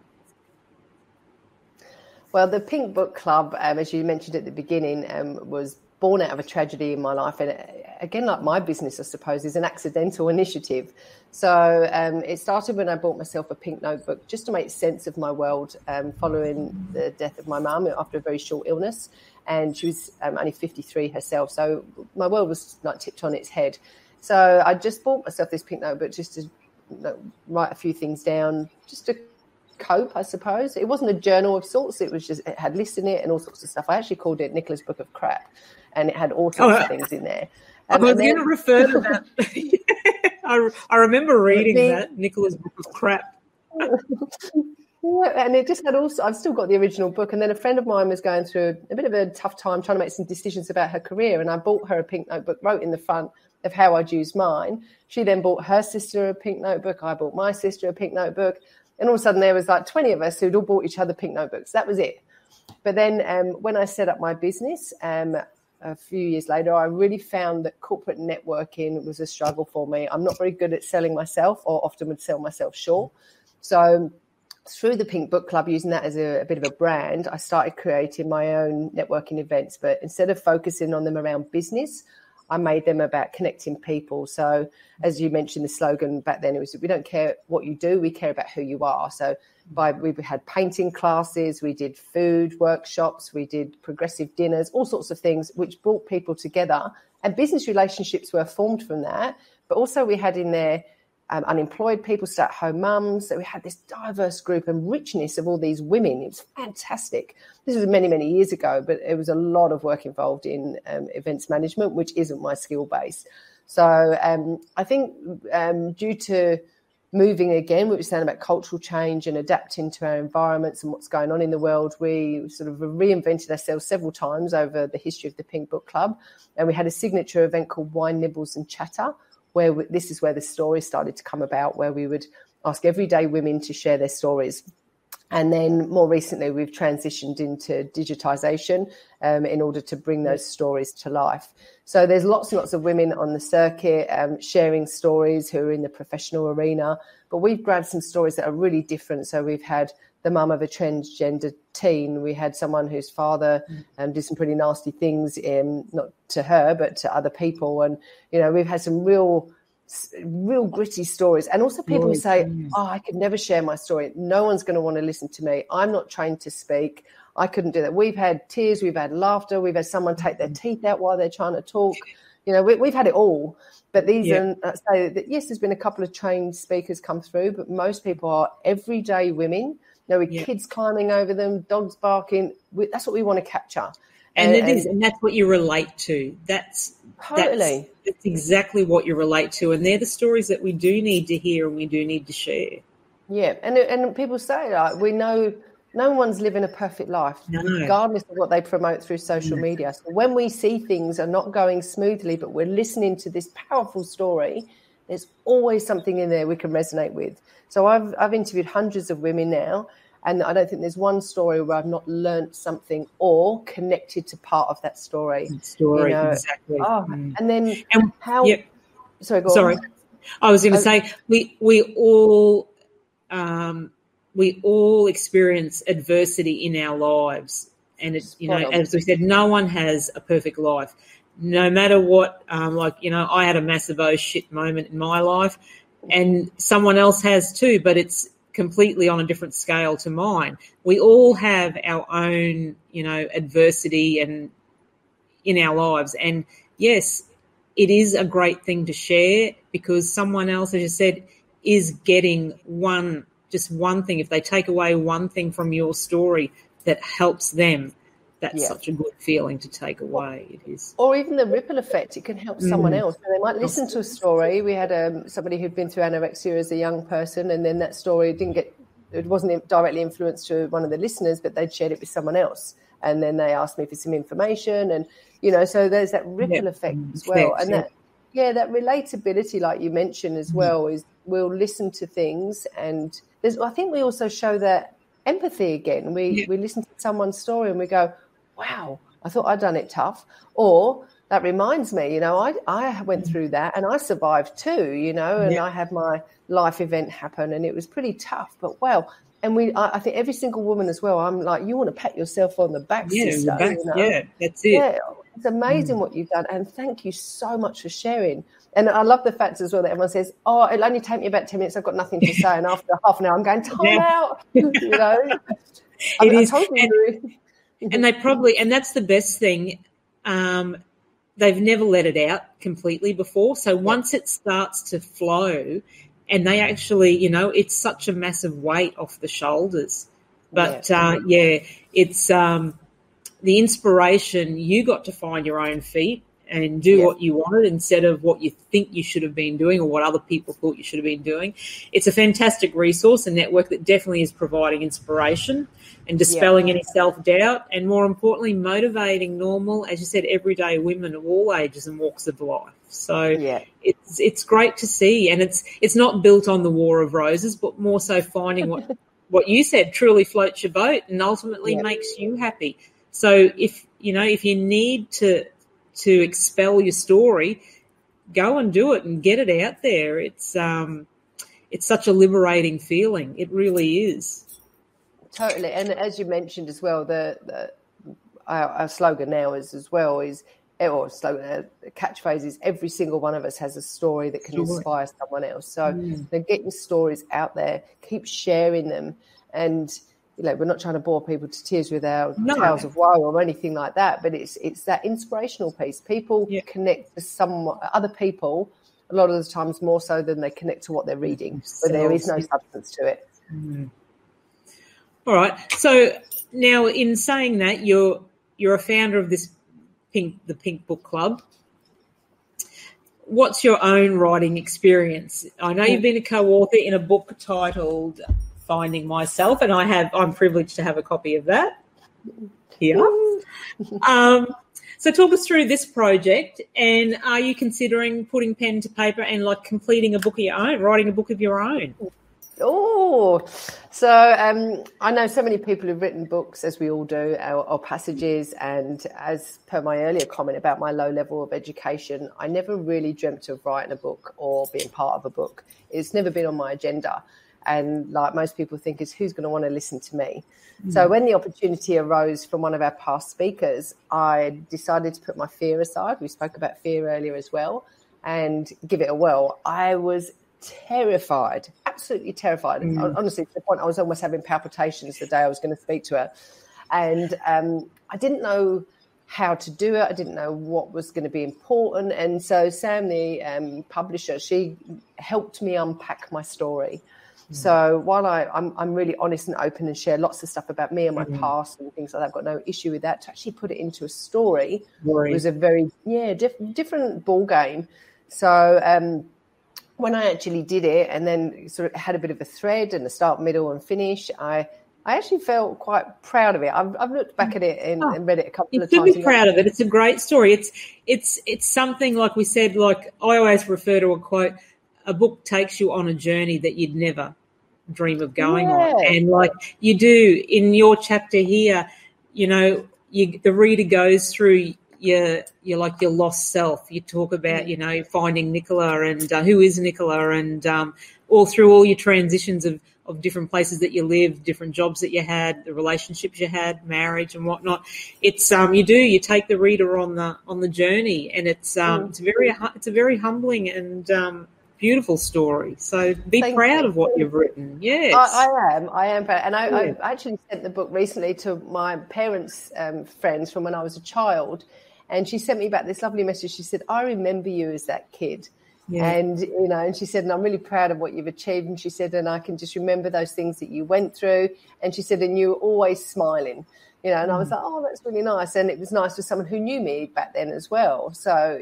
Well, the Pink Book Club, as you mentioned at the beginning, was born out of a tragedy in my life. And again, like my business, I suppose, is an accidental initiative. So it started when I bought myself a pink notebook just to make sense of my world following the death of my mum after a very short illness. And she was only 53 herself. So my world was like tipped on its head. So I just bought myself this pink notebook just to write a few things down, just to cope, I suppose. It wasn't a journal of sorts. It was just, it had lists in it and all sorts of stuff. I actually called it Nicola's Book of Crap, and it had all sorts of things in there. I was going to refer to that. I remember reading that, Nicola's Book of Crap. And it just had also, I've still got the original book. And then a friend of mine was going through a bit of a tough time trying to make some decisions about her career. And I bought her a pink notebook, wrote in the front of how I'd use mine. She then bought her sister a pink notebook. I bought my sister a pink notebook. And all of a sudden there was like 20 of us who'd all bought each other pink notebooks. That was it. But then when I set up my business, a few years later, I really found that corporate networking was a struggle for me. I'm not very good at selling myself, or often would sell myself short. So through the Pink Book Club, using that as a bit of a brand, I started creating my own networking events. But instead of focusing on them around business, I made them about connecting people. So as you mentioned, the slogan back then, it was, we don't care what you do, we care about who you are. So we had painting classes, we did food workshops, we did progressive dinners, all sorts of things which brought people together. And business relationships were formed from that. But also we had in there unemployed people, stay-at-home mums. So we had this diverse group and richness of all these women. It was fantastic. This was many, many years ago, but it was a lot of work involved in events management, which isn't my skill base. So I think due to moving again, we were saying about cultural change and adapting to our environments and what's going on in the world, we sort of reinvented ourselves several times over the history of the Pink Book Club. And we had a signature event called Wine, Nibbles and Chatter, where this is where the stories started to come about, where we would ask everyday women to share their stories. And then more recently, we've transitioned into digitisation in order to bring those stories to life. So there's lots and lots of women on the circuit sharing stories who are in the professional arena, but we've grabbed some stories that are really different. So we've had the mum of a transgender teen. We had someone whose father did some pretty nasty things, not to her, but to other people. And, you know, we've had some real gritty stories. And also people who say, I could never share my story. No one's going to want to listen to me. I'm not trained to speak. I couldn't do that. We've had tears, we've had laughter, we've had someone take their teeth out while they're trying to talk. You know, we've had it all. But these are, say that, yes, there's been a couple of trained speakers come through, but most people are everyday women. You know, with kids climbing over them, dogs barking. That's what we want to capture. And that's what you relate to. That's exactly what you relate to. And they're the stories that we do need to hear and we do need to share. Yeah, and people say, like, we know no one's living a perfect life, regardless of what they promote through social media. So when we see things are not going smoothly, but we're listening to this powerful story, there's always something in there we can resonate with. So I've interviewed hundreds of women now, and I don't think there's one story where I've not learnt something or connected to part of that story. You know? Exactly. And then how? Yep. Sorry, go on. I was going to say we all experience adversity in our lives, and it's, you know, as we said, no one has a perfect life. No matter what, like, you know, I had a massive oh shit moment in my life, and someone else has too, but it's completely on a different scale to mine. We all have our own, you know, adversity and in our lives, and yes, it is a great thing to share because someone else, as you said, is getting just one thing. If they take away one thing from your story that helps them, that's such a good feeling to take away. It is. Or even the ripple effect, it can help someone else. And they might listen to a story. We had somebody who'd been through anorexia as a young person, and then that story it wasn't directly influenced to one of the listeners, but they'd shared it with someone else. And then they asked me for some information, and, you know, so there's that ripple effect as well. And that relatability, like you mentioned as well, is we'll listen to things, and I think we also show that empathy again. We listen to someone's story and we go, wow, I thought I'd done it tough. Or that reminds me, you know, I went through that and I survived too, you know, and I had my life event happen and it was pretty tough, but well. And I think every single woman as well, I'm like, you want to pat yourself on the back, sister. You know? Yeah, that's it. Yeah, it's amazing what you've done. And thank you so much for sharing. And I love the fact as well that everyone says, oh, it'll only take me about 10 minutes. I've got nothing to say. And after half an hour, I'm going, time out. You know, it is. And they probably, and that's the best thing. They've never let it out completely before. So once it starts to flow, and they actually, you know, it's such a massive weight off the shoulders. But, it's the inspiration. You got to find your own feet and do what you wanted instead of what you think you should have been doing or what other people thought you should have been doing. It's a fantastic resource and network that definitely is providing inspiration and dispelling any self-doubt and, more importantly, motivating normal, as you said, everyday women of all ages and walks of life. So it's great to see, and it's not built on the War of Roses, but more so finding what you said truly floats your boat and ultimately makes you happy. So if you need to expel your story, go and do it and get it out there. It's such a liberating feeling. It really is. Totally. And as you mentioned as well, our slogan now is catchphrase is every single one of us has a story that can inspire someone else. So get your stories out there, keep sharing them. And, you know, we're not trying to bore people to tears with our tales of woe or anything like that, but it's that inspirational piece. People connect to other people a lot of the times more so than they connect to what they're reading, where there is no substance to it. All right. So now, in saying that, you're a founder of the Pink Book Club. What's your own writing experience? I know you've been a co-author in a book titled Finding Myself, and I'm privileged to have a copy of that here. So talk us through this project, and are you considering putting pen to paper and completing a book of your own, writing a book of your own? Oh, so I know so many people who've written books, as we all do, or passages. And as per my earlier comment about my low level of education, I never really dreamt of writing a book or being part of a book. It's never been on my agenda. and like most people think is who's going to want to listen to me. So when the opportunity arose from one of our past speakers, I decided to put my fear aside. We spoke about fear earlier as well, and give it a whirl. I was terrified, absolutely terrified. Honestly, to the point I was almost having palpitations the day I was going to speak to her. And I didn't know how to do it. I didn't know what was going to be important. And so Sam, the publisher, she helped me unpack my story. So while I'm really honest and open and share lots of stuff about me and my past and things like that, I've got no issue with that. To actually put it into a story was a very, different ball game. So when I actually did it and then sort of had a bit of a thread and a start, middle and finish, I actually felt quite proud of it. I've looked back at it and read it a couple of times. You should be proud of it. It's a great story. It's something, like we said, like I always refer to a quote, a book takes you on a journey that you'd never dream of going on. And like you do in your chapter here, you know, the reader goes through your lost self. You talk about, you know, finding Nicola and who is Nicola, and all through all your transitions of different places that you lived, different jobs that you had, the relationships you had, marriage and whatnot. It's you take the reader on the journey, and it's a very humbling and beautiful story. So be proud of what you've written. Yes, I am proud. And I actually sent the book recently to my parents' friends from when I was a child, and she sent me back this lovely message. She said, "I remember you as that kid." Yeah. And, you know, and she said, and I'm really proud of what you've achieved. And she said, and I can just remember those things that you went through. And she said, and you were always smiling, you know, and I was like, oh, that's really nice. And it was nice with someone who knew me back then as well. So,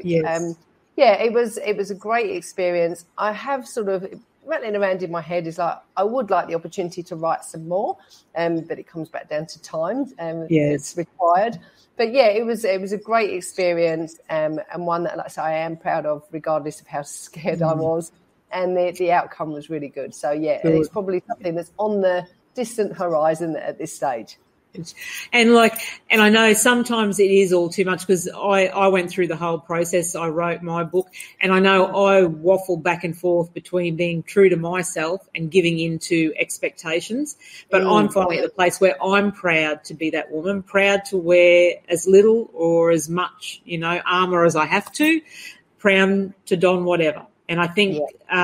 it was a great experience. I have sort of rattling around in my head is like, I would like the opportunity to write some more, but it comes back down to time. It's required. But yeah, it was a great experience, and one that, like I say, I am proud of, regardless of how scared I was, and the outcome was really good. So yeah, it's probably something that's on the distant horizon at this stage. And I know sometimes it is all too much, because I went through the whole process. I wrote my book, and I know I waffle back and forth between being true to myself and giving into expectations. But I'm finally at the place where I'm proud to be that woman, proud to wear as little or as much, you know, armour as I have to, proud to don whatever. And I think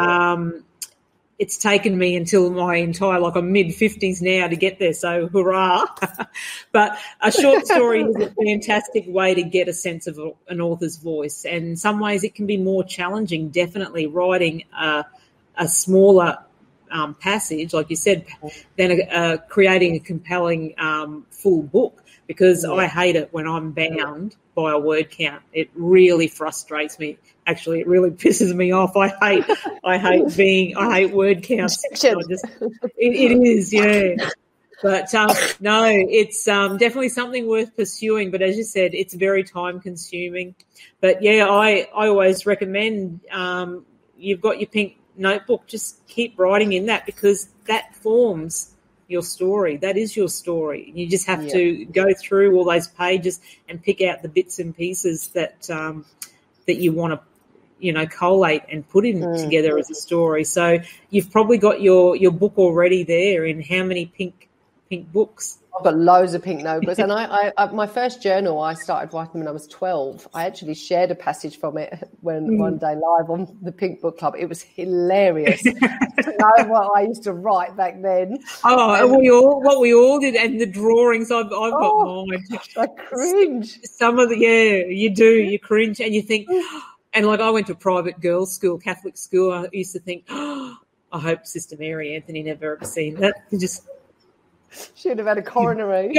it's taken me until my entire, I'm mid-50s now to get there, so hurrah. But a short story is a fantastic way to get a sense of an author's voice. And in some ways it can be more challenging, definitely, writing a smaller passage, like you said, than creating a compelling full book, because I hate it when I'm bound by a word count. It really frustrates me. Actually, it really pisses me off. I hate word counts. It is, yeah. But no, it's definitely something worth pursuing. But as you said, it's very time consuming. But yeah, I always recommend, you've got your pink notebook, just keep writing in that, because that forms your story. That is your story. You just have to go through all those pages and pick out the bits and pieces that you want to, you know, collate and put in together as a story. So you've probably got your book already there. In how many pink books? I've got loads of pink notebooks, and I my first journal I started writing when I was 12. I actually shared a passage from it one day live on the Pink Book Club. It was hilarious. I know what I used to write back then. Oh, what we all did, and the drawings. I've got mine. I cringe. Some of you do. You cringe, and you think. And I went to a private girls' school, Catholic school. I used to think, I hope Sister Mary Anthony never ever seen that. Just should have had a coronary.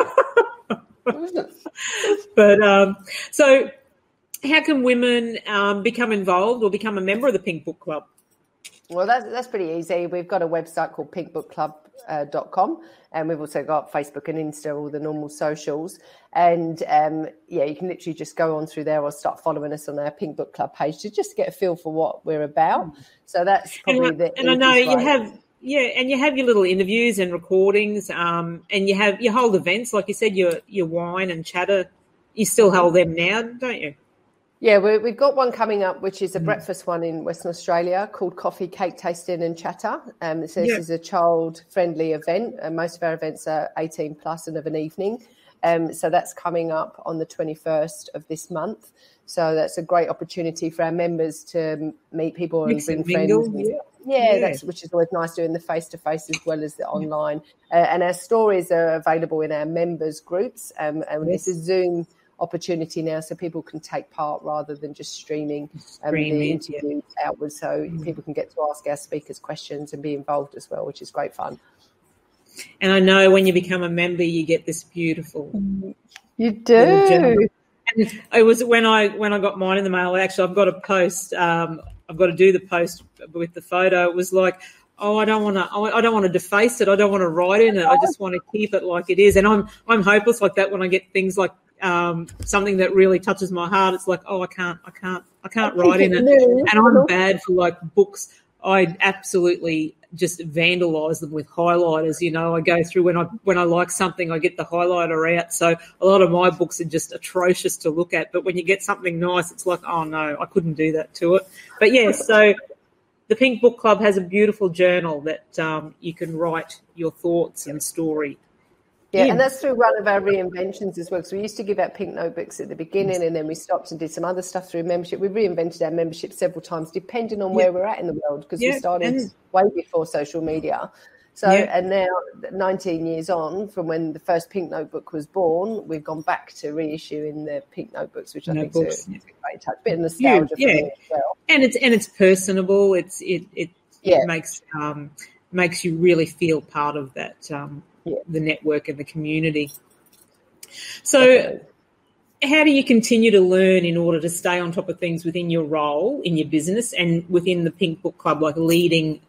But so how can women become involved or become a member of the Pink Book Club? Well, that's pretty easy. We've got a website called pinkbookclub.com, and we've also got Facebook and Insta, all the normal socials. And, you can literally just go on through there or start following us on our Pink Book Club page to just get a feel for what we're about. So that's probably the And I know you have... Yeah, and you have your little interviews and recordings, and you hold events, like you said, your wine and chatter. You still hold them now, don't you? Yeah, we've got one coming up, which is a breakfast one in Western Australia called Coffee, Cake Tasting and Chatter. So this is a child-friendly event, and most of our events are 18 plus and of an evening. So that's coming up on the 21st of this month. So that's a great opportunity for our members to meet people and bring friends. Which is always nice, doing the face-to-face as well as the online. And our stories are available in our members groups, and it's a Zoom opportunity now, so people can take part rather than just streaming the interviews outwards. So people can get to ask our speakers questions and be involved as well, which is great fun. And I know when you become a member, you get this beautiful. You do. And it was when I got mine in the mail. Actually, I've got a post. I've got to do the post with the photo. It was like, I don't want to deface it. I don't want to write in it. I just want to keep it like it is. And I'm hopeless like that when I get things like something that really touches my heart. It's like, I can't write in it. And I'm bad for like books. I absolutely just vandalise them with highlighters. You know, I go through when I like something, I get the highlighter out. So a lot of my books are just atrocious to look at. But when you get something nice, it's like, oh no, I couldn't do that to it. But yeah, so the Pink Book Club has a beautiful journal that you can write your thoughts and story. Yeah, and that's through one of our reinventions as well. So we used to give out pink notebooks at the beginning, and then we stopped and did some other stuff through membership. We've reinvented our membership several times, depending on where we're at in the world, because we started way before social media. So, and now 19 years on from when the first pink notebook was born, we've gone back to reissuing the pink notebooks, which I think is a great touch. Bit of nostalgia for me as well. And it's personable. It makes you really feel part of that. The network and the community. So how do you continue to learn in order to stay on top of things within your role, in your business, and within the Pink Book Club, like leading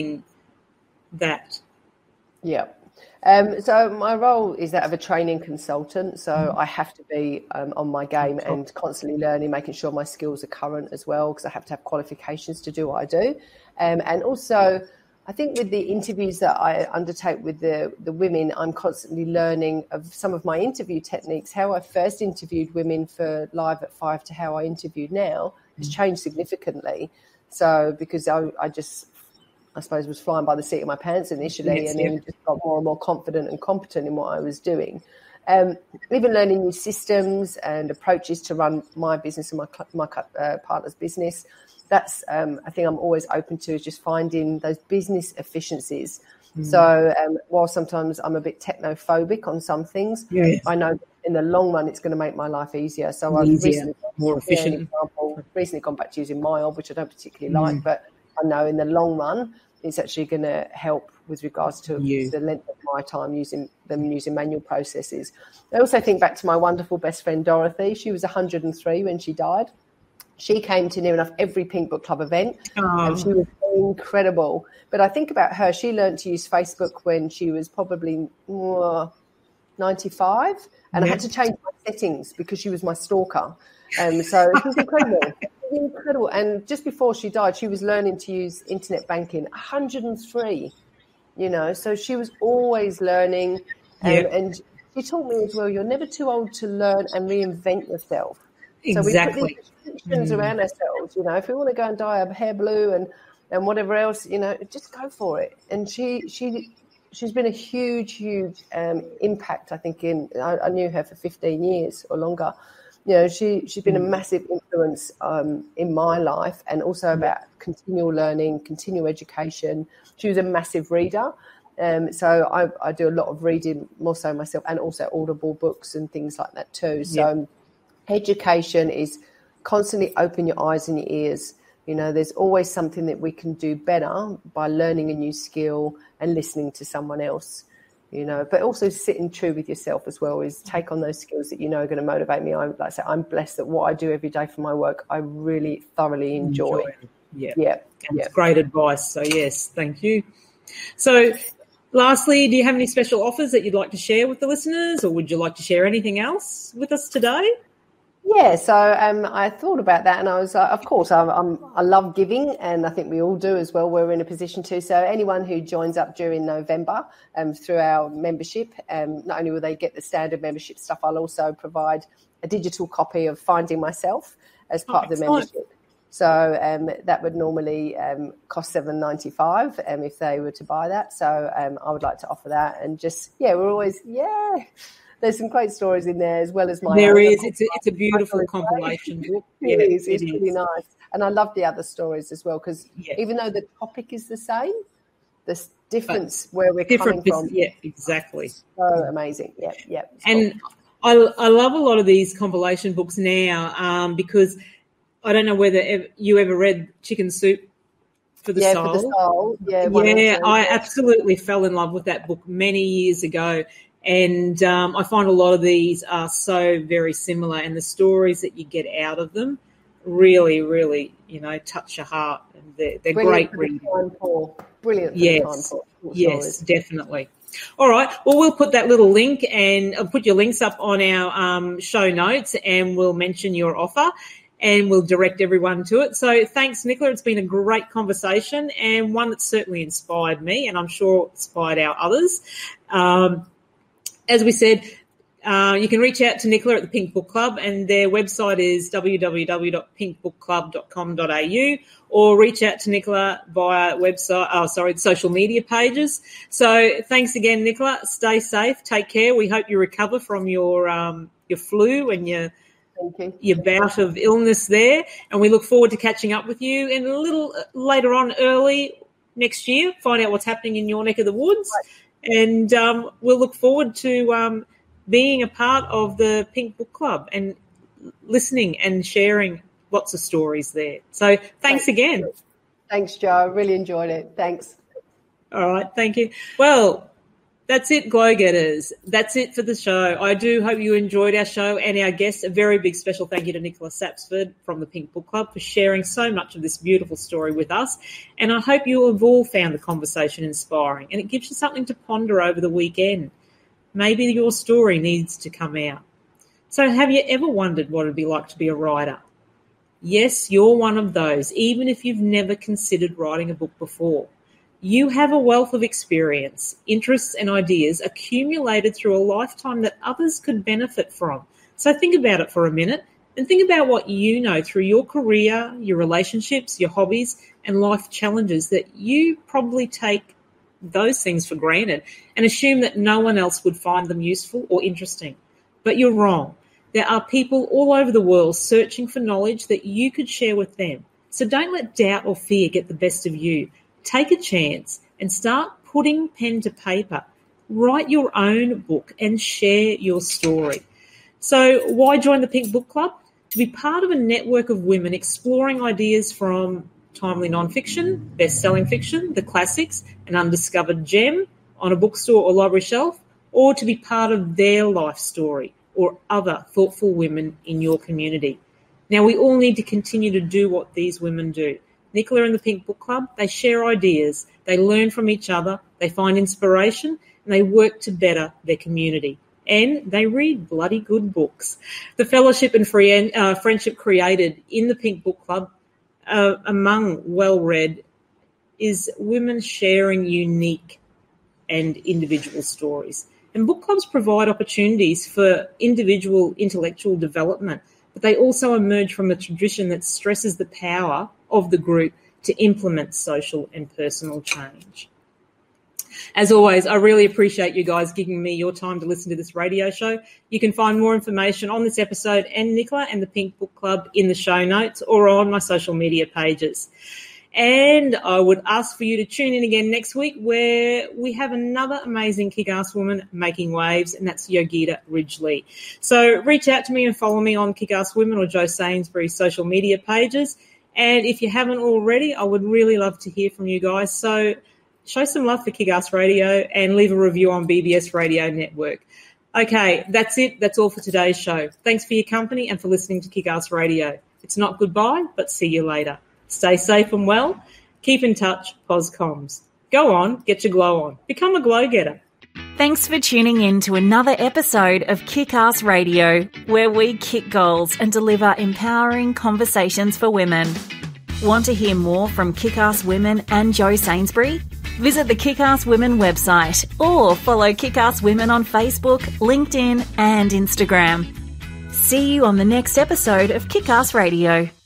that? Yeah. So my role is that of a training consultant. So I have to be on my game and constantly learning, making sure my skills are current as well, because I have to have qualifications to do what I do. And also, I think with the interviews that I undertake with the women, I'm constantly learning of some of my interview techniques. How I first interviewed women for Live at 5 to how I interviewed now has changed significantly. So because I suppose, was flying by the seat of my pants initially, and then just got more and more confident and competent in what I was doing. Even learning new systems and approaches to run my business and my partner's business. That's I think I'm always open to, is just finding those business efficiencies. So while sometimes I'm a bit technophobic on some things, I know in the long run it's going to make my life easier. So I've recently gone back to using Mile, which I don't particularly like, but I know in the long run it's actually going to help with regards to the length of my time using manual processes. I also think back to my wonderful best friend Dorothy. She was 103 when she died. She came to near enough every Pink Book Club event, and she was incredible. But I think about her, she learned to use Facebook when she was probably 95, and I had to change my settings because she was my stalker. So it was incredible. And just before she died, she was learning to use internet banking, 103, so she was always learning. And she taught me as well, you're never too old to learn and reinvent yourself. Exactly. So we put these restrictions around ourselves, if we want to go and dye our hair blue and whatever else, just go for it. And she's been a huge impact, I think. I knew her for 15 years or longer. She's been a massive influence in my life, and also about continual learning, continual education. She was a massive reader. So I do a lot of reading, more so myself, and also Audible books and things like that too. So education is constantly open your eyes and your ears. There's always something that we can do better by learning a new skill and listening to someone else, but also sitting true with yourself as well, is take on those skills that are going to motivate me. Like I say, I'm blessed that what I do every day for my work, I really thoroughly enjoy. It's great advice. So yes, thank you. So lastly, do you have any special offers that you'd like to share with the listeners, or would you like to share anything else with us today? Yeah, so I thought about that, and I was, of course, I love giving, and I think we all do as well. We're in a position to. So anyone who joins up during November through our membership, not only will they get the standard membership stuff, I'll also provide a digital copy of Finding Myself, as part of the membership. So that would normally cost $7.95 if they were to buy that. So I would like to offer that. And just, we're always, there's some great stories in there as well as my There own. is. It's a beautiful compilation book. It is. It's really nice. And I love the other stories as well because even though the topic is the same, there's difference where we're coming from. Yeah, exactly. So amazing. Yeah. And I love a lot of these compilation books now because I don't know whether you ever read Chicken Soup for the Soul. For the Soul. I absolutely fell in love with that book many years ago. And I find a lot of these are so very similar, and the stories that you get out of them really, really, touch your heart. And they're great reading. Brilliant. Yes, definitely. All right. Well, we'll put that little link and I'll put your links up on our show notes, and we'll mention your offer and we'll direct everyone to it. So thanks, Nicola. It's been a great conversation and one that certainly inspired me, and I'm sure inspired our others. As we said, you can reach out to Nicola at the Pink Book Club, and their website is www.pinkbookclub.com.au, or reach out to Nicola via social media pages. So thanks again, Nicola. Stay safe. Take care. We hope you recover from your flu and your bout of illness there, and we look forward to catching up with you in a little later on early next year, find out what's happening in your neck of the woods. Right. And we'll look forward to being a part of the Pink Book Club and listening and sharing lots of stories there. So thanks again. Thanks, Joe. Really enjoyed it. Thanks. All right. Thank you. Well, that's it, Glow Getters. That's it for the show. I do hope you enjoyed our show and our guests. A very big special thank you to Nicola Sapsford from the Pink Book Club for sharing so much of this beautiful story with us. And I hope you have all found the conversation inspiring, and it gives you something to ponder over the weekend. Maybe your story needs to come out. So have you ever wondered what it would be like to be a writer? Yes, you're one of those, even if you've never considered writing a book before. You have a wealth of experience, interests and ideas accumulated through a lifetime that others could benefit from. So think about it for a minute and think about what you know through your career, your relationships, your hobbies and life challenges that you probably take those things for granted and assume that no one else would find them useful or interesting. But you're wrong. There are people all over the world searching for knowledge that you could share with them. So don't let doubt or fear get the best of you. Take a chance and start putting pen to paper. Write your own book and share your story. So why join the Pink Book Club? To be part of a network of women exploring ideas from timely non-fiction, best-selling fiction, the classics, an undiscovered gem on a bookstore or library shelf, or to be part of their life story or other thoughtful women in your community. Now, we all need to continue to do what these women do. Nicola and the Pink Book Club, they share ideas, they learn from each other, they find inspiration, and they work to better their community. And they read bloody good books. The fellowship and friendship created in the Pink Book Club among well-read is women sharing unique and individual stories. And book clubs provide opportunities for individual intellectual development, but they also emerge from a tradition that stresses the power of the group to implement social and personal change. As always, I really appreciate you guys giving me your time to listen to this radio show. You can find more information on this episode and Nicola and the Pink Book Club in the show notes or on my social media pages. And I would ask for you to tune in again next week where we have another amazing kick-ass woman making waves, and that's Yogita Ridgely. So reach out to me and follow me on Kick-Ass Women or Joe Sainsbury's social media pages. And if you haven't already, I would really love to hear from you guys. So show some love for Kick-Ass Radio and leave a review on BBS Radio Network. Okay, that's it. That's all for today's show. Thanks for your company and for listening to Kick-Ass Radio. It's not goodbye, but see you later. Stay safe and well. Keep in touch, POSCOMS. Go on, get your glow on. Become a glow getter. Thanks for tuning in to another episode of Kick-Ass Radio, where we kick goals and deliver empowering conversations for women. Want to hear more from Kick-Ass Women and Joe Sainsbury? Visit the Kick-Ass Women website or follow Kick-Ass Women on Facebook, LinkedIn and Instagram. See you on the next episode of Kick-Ass Radio.